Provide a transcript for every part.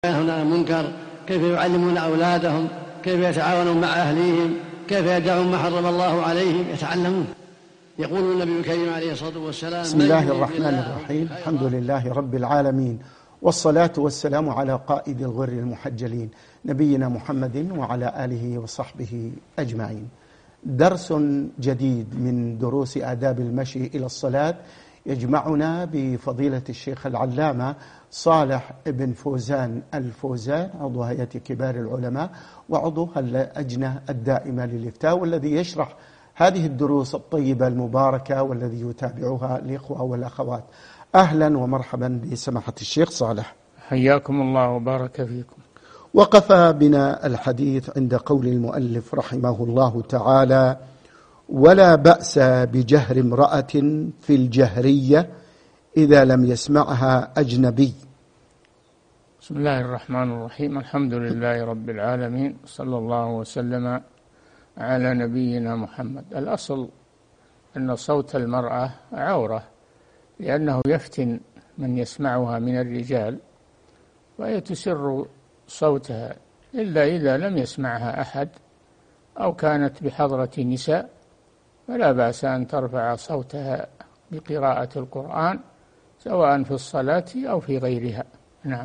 ينهون عن المنكر، كيف يعلمون أولادهم، كيف يتعاونون مع أهليهم، كيف يدعون ما حرم الله عليهم، يتعلمون. يقول النبي الكريم عليه الصلاة والسلام: بسم الله الرحمن الرحيم. الحمد لله رب العالمين، والصلاة والسلام على قائد الغر المحجلين نبينا محمد وعلى آله وصحبه أجمعين. درس جديد من دروس آداب المشي إلى الصلاة يجمعنا بفضيلة الشيخ العلامة صالح بن فوزان الفوزان، عضو هيئة كبار العلماء وعضو اللجنة الدائمة للإفتاء، والذي يشرح هذه الدروس الطيبة المباركة والذي يتابعها الإخوة والأخوات. أهلا ومرحبا بسماحة الشيخ صالح، حياكم الله وبارك فيكم. وقف بنا الحديث عند قول المؤلف رحمه الله تعالى: ولا بأس بجهر امرأة في الجهرية إذا لم يسمعها أجنبي. بسم الله الرحمن الرحيم. الحمد لله رب العالمين، صلى الله وسلم على نبينا محمد. الأصل أن صوت المرأة عورة، لأنه يفتن من يسمعها من الرجال، وهي تسر صوتها إلا إذا لم يسمعها أحد أو كانت بحضرة نساء، فلا بأس أن ترفع صوتها بقراءة القرآن سواء في الصلاة أو في غيرها. نعم.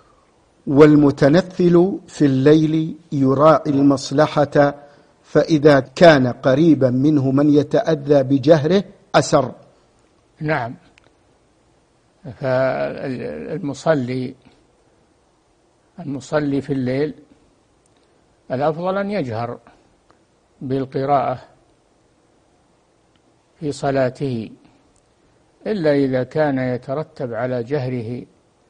والمتنفل في الليل يراعي المصلحة، فإذا كان قريبا منه من يتأذى بجهره أسر. نعم. فالمصلي في الليل الأفضل أن يجهر بالقراءة في صلاته، إلا إذا كان يترتب على جهره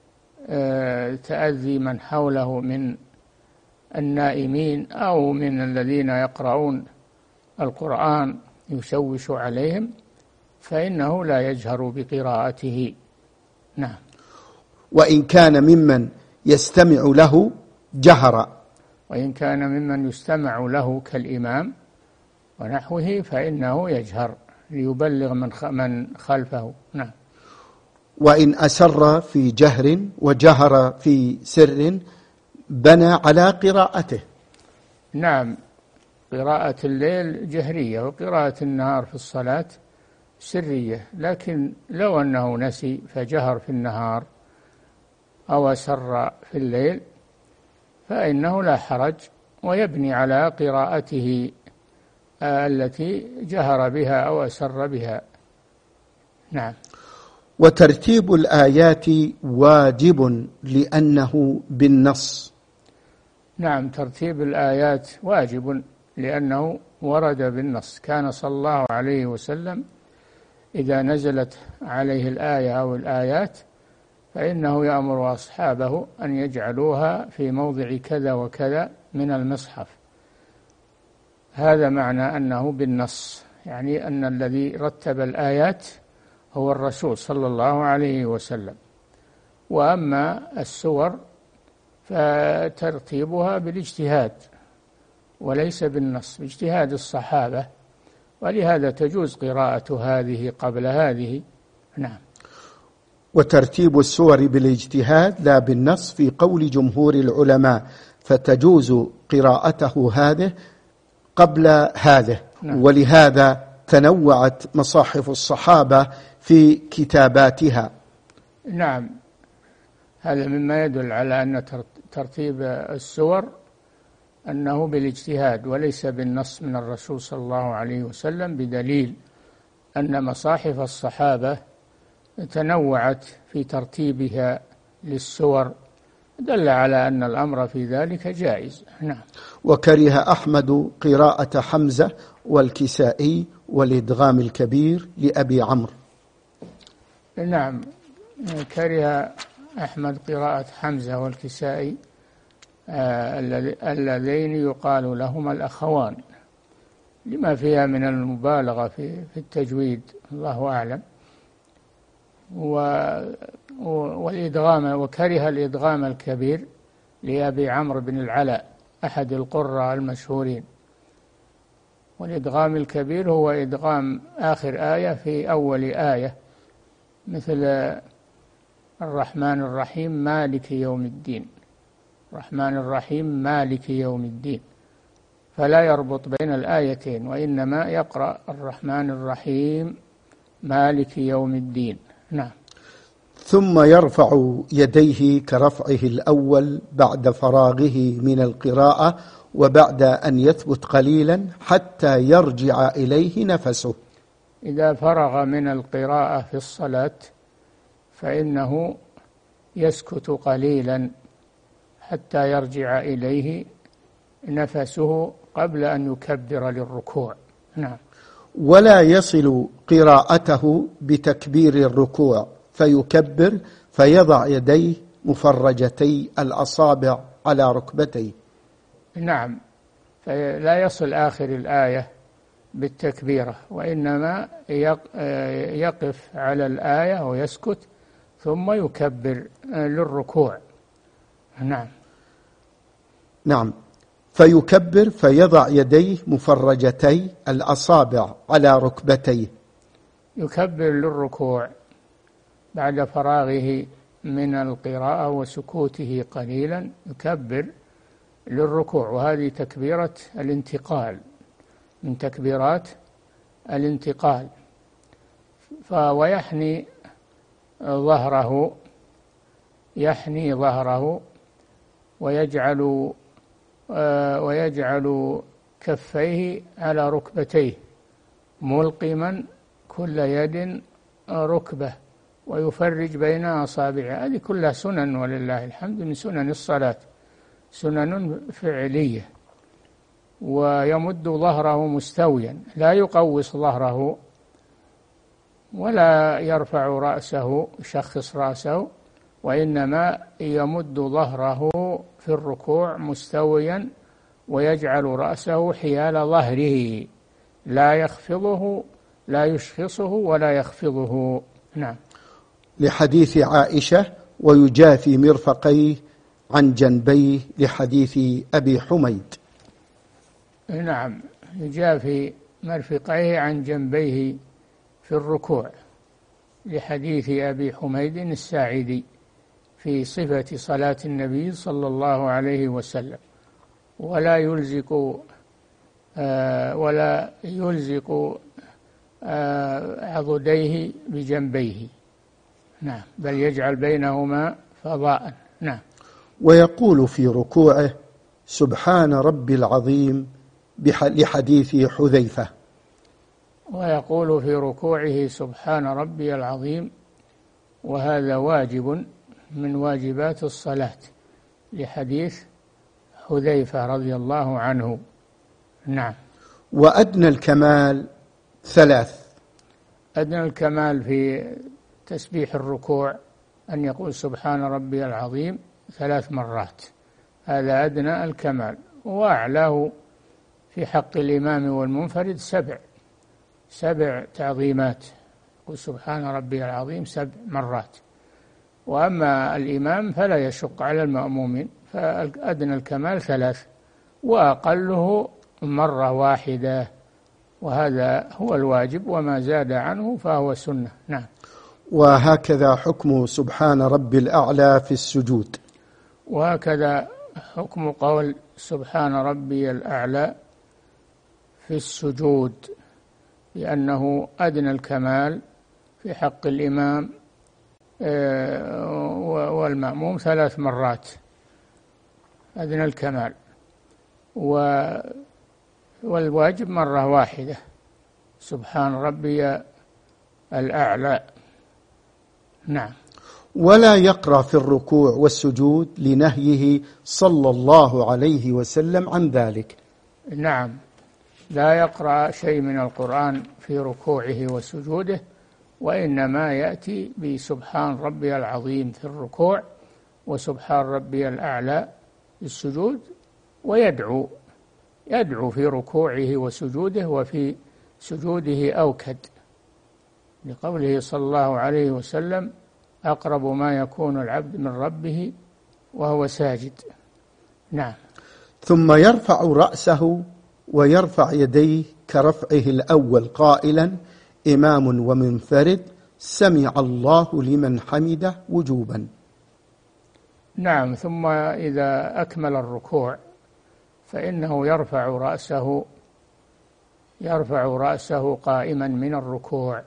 تأذي من حوله من النائمين أو من الذين يقرؤون القرآن يشوش عليهم، فإنه لا يجهر بقراءته. نعم. وإن كان ممن يستمع له جهر، وإن كان ممن يستمع له كالإمام ونحوه فإنه يجهر ليبلغ من خلفه. نعم. وإن أسر في جهر وجهر في سر بنى على قراءته. نعم. قراءة الليل جهرية، وقراءة النهار في الصلاة سرية، لكن لو أنه نسي فجهر في النهار أو أسر في الليل فإنه لا حرج، ويبني على قراءته التي جهر بها أو أسر بها. نعم. وترتيب الآيات واجب لأنه بالنص. نعم، ترتيب الآيات واجب لأنه ورد بالنص. كان صلى الله عليه وسلم إذا نزلت عليه الآية أو الآيات فإنه يأمر أصحابه أن يجعلوها في موضع كذا وكذا من المصحف. هذا معنى أنه بالنص، يعني أن الذي رتب الآيات هو الرسول صلى الله عليه وسلم. وأما السور فترتيبها بالاجتهاد وليس بالنص، باجتهاد الصحابة، ولهذا تجوز قراءة هذه قبل هذه. نعم. وترتيب السور بالاجتهاد لا بالنص في قول جمهور العلماء، فتجوز قراءته هذه قبل هذه. نعم. ولهذا تنوعت مصاحف الصحابة في كتاباتها. نعم، هذا مما يدل على أن ترتيب السور أنه بالاجتهاد وليس بالنص من الرسول صلى الله عليه وسلم، بدليل أن مصاحف الصحابة تنوعت في ترتيبها للسور، دل على أن الأمر في ذلك جائز. نعم. وكره أحمد قراءة حمزة والكسائي والإدغام الكبير لأبي عمرو. نعم، كره أحمد قراءة حمزة والكسائي اللذين يقال لهما الأخوان، لما فيها من المبالغة في التجويد، الله أعلم. والإدغام، وكره الإدغام الكبير لأبي عمرو بن العلاء أحد القراء المشهورين. والإدغام الكبير هو إدغام آخر آية في أول آية، مثل الرحمن الرحيم مالك يوم الدين، الرحمن الرحيم مالك يوم الدين، فلا يربط بين الآيتين، وإنما يقرأ الرحمن الرحيم مالك يوم الدين. نعم. ثم يرفع يديه كرفعه الأول بعد فراغه من القراءة وبعد أن يثبت قليلا حتى يرجع إليه نفسه. إذا فرغ من القراءة في الصلاة فإنه يسكت قليلا حتى يرجع إليه نفسه قبل أن يكبر للركوع. نعم. ولا يصل قراءته بتكبير الركوع فيكبر فيضع يديه مفرجتي الأصابع على ركبتيه. نعم، فلا يصل آخر الآية بالتكبيرة، وإنما يقف على الآية ويسكت ثم يكبر للركوع. نعم. نعم، فيكبر فيضع يديه مفرجتي الأصابع على ركبتيه. يكبر للركوع بعد فراغه من القراءة وسكوته قليلا، يكبر للركوع، وهذه تكبيرة الانتقال من تكبيرات الانتقال. ويحني ظهره، يحني ظهره ويجعل كفيه على ركبتيه ملقما كل يد ركبة ويفرج بين أصابعه. هذه كلها سنن ولله الحمد من سنن الصلاة، سنن فعلية. ويمد ظهره مستويا، لا يقوس ظهره ولا يرفع رأسه يشخص رأسه، وإنما يمد ظهره في الركوع مستويا ويجعل رأسه حيال ظهره، لا يخفضه، لا يشخصه ولا يخفضه. نعم. لحديث عائشة ويجافي مرفقيه عن جنبيه لحديث أبي حميد. نعم، يجافي مرفقيه عن جنبيه في الركوع لحديث أبي حميد الساعدي في صفة صلاة النبي صلى الله عليه وسلم. ولا يلزق عضديه بجنبيه. نعم، بل يجعل بينهما فضاء. نعم. ويقول في ركوعه سبحان ربي العظيم لحديث حذيفة. ويقول في ركوعه سبحان ربي العظيم، وهذا واجب من واجبات الصلاة لحديث حذيفة رضي الله عنه. نعم. وأدنى الكمال 3. أدنى الكمال في تسبيح الركوع أن يقول سبحان ربي العظيم 3 مرات، هذا أدنى الكمال. وأعلاه في حق الإمام والمنفرد 7 تعظيمات، يقول سبحان ربي العظيم 7 مرات. وأما الإمام فلا يشق على المأمومين، فأدنى الكمال 3، وأقله مرة واحدة، وهذا هو الواجب، وما زاد عنه فهو سنة. نعم. وهكذا حكم سبحان ربي الأعلى في السجود. وهكذا حكم قول سبحان ربي الأعلى في السجود، لأنه أدنى الكمال في حق الإمام والمأموم 3 مرات أدنى الكمال، والواجب مرة واحدة سبحان ربي الأعلى. نعم. ولا يقرأ في الركوع والسجود لنهيه صلى الله عليه وسلم عن ذلك. نعم، لا يقرأ شيء من القرآن في ركوعه وسجوده، وإنما يأتي بسبحان ربي العظيم في الركوع وسبحان ربي الأعلى في السجود، ويدعو في ركوعه وسجوده، وفي سجوده أوكد، لقوله صلى الله عليه وسلم أقرب ما يكون العبد من ربه وهو ساجد. نعم. ثم يرفع رأسه ويرفع يديه كرفعه الأول قائلا إمام ومنفرد سمع الله لمن حمده وجوبا. نعم. ثم إذا أكمل الركوع فإنه يرفع رأسه قائما من الركوع.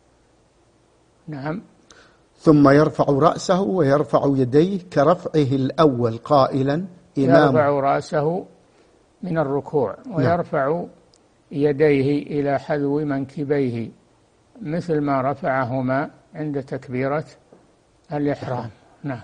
نعم. ثم يرفع رأسه ويرفع يديه كرفعه الأول قائلا يرفع رأسه من الركوع ويرفع يديه إلى حذو منكبيه مثل ما رفعهما عند تكبيرة الإحرام. نعم.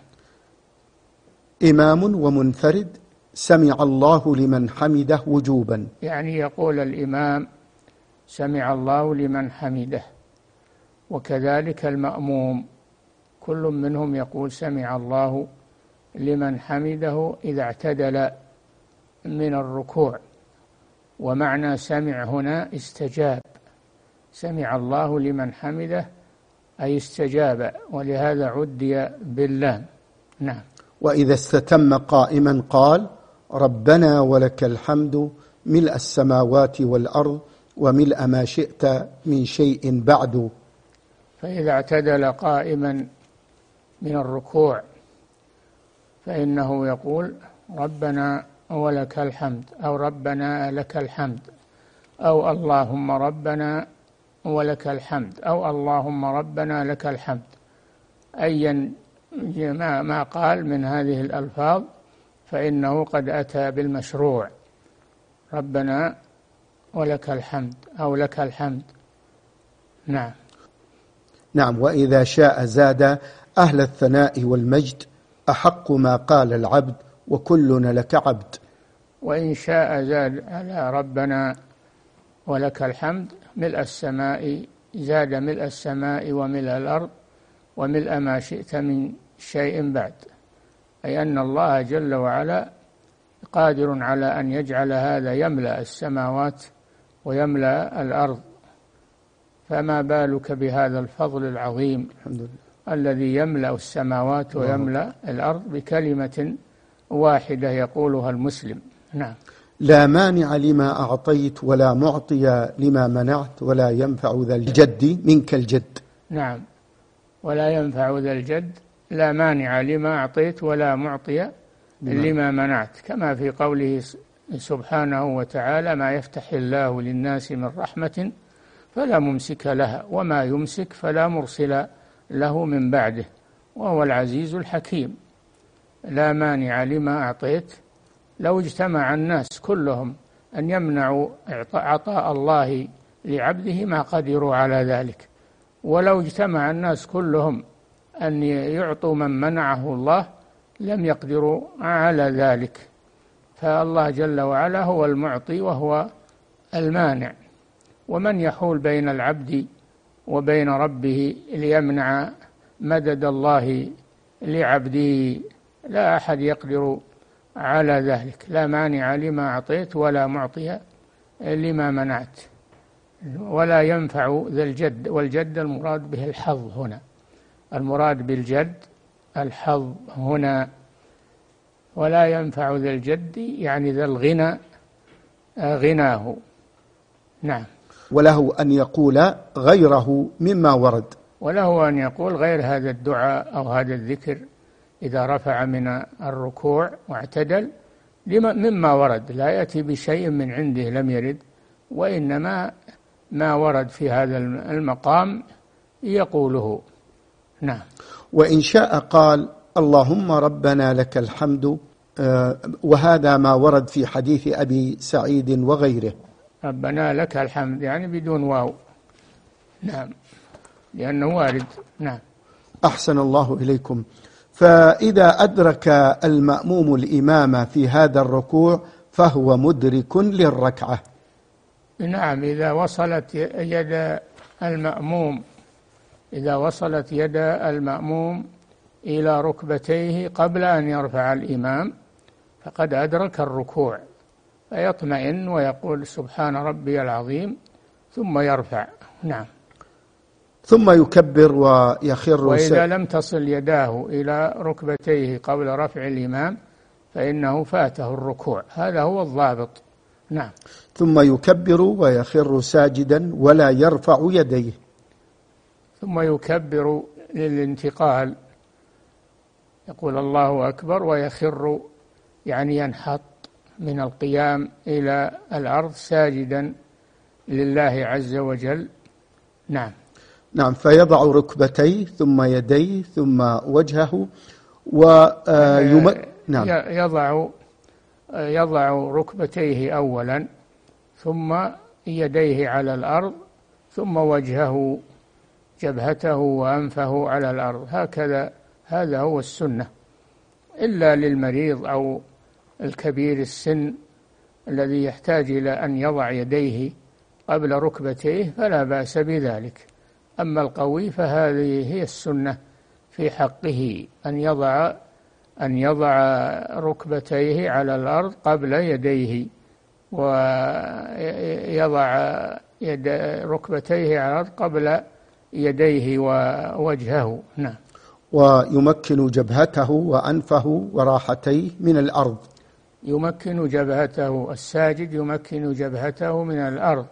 إمام ومنفرد سمع الله لمن حمده وجوبا، يعني يقول الإمام سمع الله لمن حمده، وكذلك المأموم كل منهم يقول سمع الله لمن حمده إذا اعتدل من الركوع. ومعنى سمع هنا استجاب، سمع الله لمن حمده أي استجاب، ولهذا عدي باللام. نعم. وإذا استتم قائما قال ربنا ولك الحمد ملء السماوات والأرض وملء ما شئت من شيء بعد. فإذا اعتدل قائما من الركوع فإنه يقول ربنا ولك الحمد، أو ربنا لك الحمد، أو اللهم ربنا ولك الحمد، أو اللهم ربنا لك الحمد، أيا ما قال من هذه الألفاظ فإنه قد أتى بالمشروع، ربنا ولك الحمد أو لك الحمد. نعم. نعم. وإذا شاء زاد أهل الثناء والمجد أحق ما قال العبد وكلنا لك عبد. وإن شاء زاد على ربنا ولك الحمد ملء السماء، زاد ملء السماء وملء الأرض وملء ما شئت من شيء بعد، أي أن الله جل وعلا قادر على أن يجعل هذا يملأ السماوات ويملأ الأرض، فما بالك بهذا الفضل العظيم الذي يملأ السماوات ويملأ الأرض بكلمة واحدة يقولها المسلم. نعم. لا مانع لما أعطيت ولا معطي لما منعت ولا ينفع ذا الجد منك الجد. نعم. ولا ينفع ذا الجد، لا مانع لما أعطيت ولا معطي لما منعت، كما في قوله سبحانه وتعالى ما يفتح الله للناس من رحمة فلا ممسك لها وما يمسك فلا مرسل له من بعده وهو العزيز الحكيم. لا مانع لما أعطيت، لو اجتمع الناس كلهم أن يمنعوا عطاء الله لعبده ما قدروا على ذلك، ولو اجتمع الناس كلهم أن يعطوا من منعه الله لم يقدروا على ذلك. فالله جل وعلا هو المعطي وهو المانع، ومن يحول بين العبد وبين ربه ليمنع مدد الله لعبده؟ لا أحد يقدر على ذلك. لا مانع لما أعطيت ولا معطي لما منعت. ولا ينفع ذا الجد، والجد المراد به الحظ هنا، المراد بالجد الحظ هنا. ولا ينفع ذا الجد يعني ذا الغنى غناه. نعم. وله أن يقول غيره مما ورد، وله أن يقول غير هذا الدعاء أو هذا الذكر إذا رفع من الركوع واعتدل مما ورد، لا يأتي بشيء من عنده لم يرد، وإنما ما ورد في هذا المقام يقوله. نعم. وإن شاء قال اللهم ربنا لك الحمد، وهذا ما ورد في حديث أبي سعيد وغيره. ربنا لك الحمد يعني بدون واو. نعم، لأنه وارد. نعم. أحسن الله إليكم. فإذا أدرك المأموم الإمام في هذا الركوع فهو مدرك للركعة. نعم، إذا وصلت يد المأموم إلى ركبتيه قبل أن يرفع الإمام فقد أدرك الركوع، فيطمئن ويقول سبحان ربي العظيم ثم يرفع. نعم. ثم يكبر ويخر. وإذا لم تصل يداه إلى ركبتيه قبل رفع الإمام فإنه فاته الركوع، هذا هو الضابط. نعم. ثم يكبر ويخر ساجدا ولا يرفع يديه. ثم يكبر للانتقال يقول الله أكبر ويخر، يعني ينحط من القيام إلى الأرض ساجدا لله عز وجل. نعم. نعم، فيضع ركبتيه ثم يديه ثم وجهه نعم. يضع ركبتيه أولا، ثم يديه على الأرض، ثم وجهه، جبهته وأنفه على الأرض، هكذا. هذا هو السنة، إلا للمريض أو الكبير السن الذي يحتاج إلى أن يضع يديه قبل ركبتيه فلا بأس بذلك. أما القوي فهذه هي السنة في حقه، أن يضع ركبتيه على الأرض قبل يديه، ويضع ركبتيه على الأرض قبل يديه ووجهه. نعم. ويمكن جبهته وأنفه وراحتيه من الأرض. يمكن جبهته، الساجد يمكن جبهته من الأرض،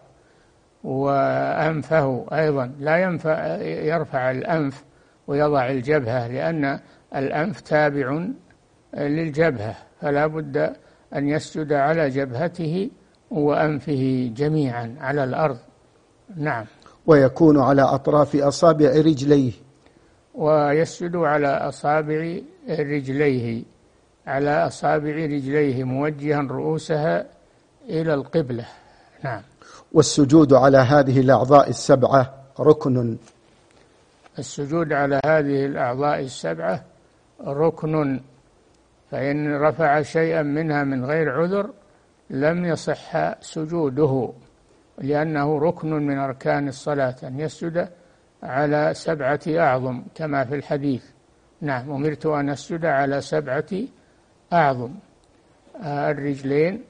وأنفه أيضا لا يرفع الأنف ويضع الجبهة، لأن الأنف تابع للجبهة، فلا بد أن يسجد على جبهته وأنفه جميعا على الأرض. نعم. ويكون على أطراف أصابع رجليه. ويسجد على أصابع رجليه، على أصابع رجليه موجها رؤوسها إلى القبلة. نعم. والسجود على هذه الأعضاء السبعة ركن. السجود على هذه الأعضاء السبعة ركن، فإن رفع شيئا منها من غير عذر لم يصح سجوده، لأنه ركن من أركان الصلاة أن يسجد على 7 أعظم كما في الحديث. نعم. أمرت أن أسجد على 7 أعظم: الرجلين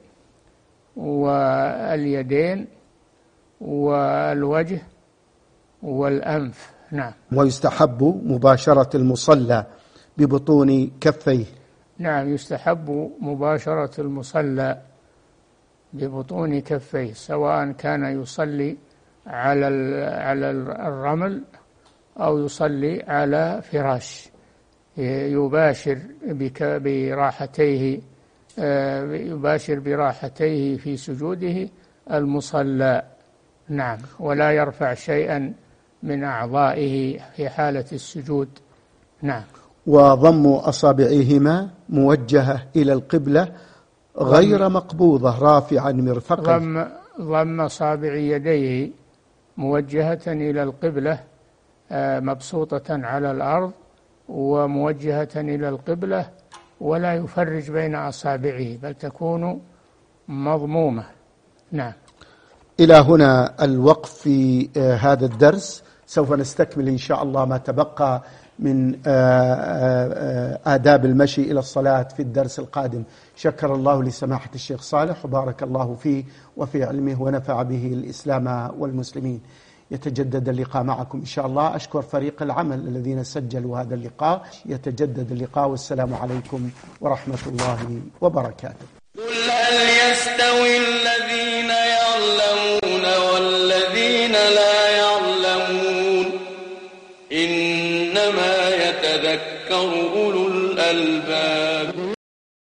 واليدين والوجه والأنف. نعم. ويستحب مباشرة المصلى ببطون كفيه. نعم، يستحب مباشرة المصلى ببطون كفيه، سواء كان يصلي على الرمل أو يصلي على فراش، يباشر براحتيه في سجوده المصلى. نعم. ولا يرفع شيئا من أعضائه في حالة السجود. نعم. وضم أصابعهما موجهة إلى القبلة غير مقبوضة، رافعا مرفقه. ضم أصابع يديه موجهة إلى القبلة، مبسوطة على الأرض وموجهة إلى القبلة، ولا يفرج بين أصابعه، بل تكون مضمومة. نعم. إلى هنا الوقف في هذا الدرس. سوف نستكمل إن شاء الله ما تبقى من آداب المشي إلى الصلاة في الدرس القادم. شكر الله لسماحة الشيخ صالح وبارك الله فيه وفي علمه ونفع به الإسلام والمسلمين. يتجدد اللقاء معكم إن شاء الله. أشكر فريق العمل الذين سجلوا هذا اللقاء. يتجدد اللقاء، والسلام عليكم ورحمة الله وبركاته. قل هل يستوي الذين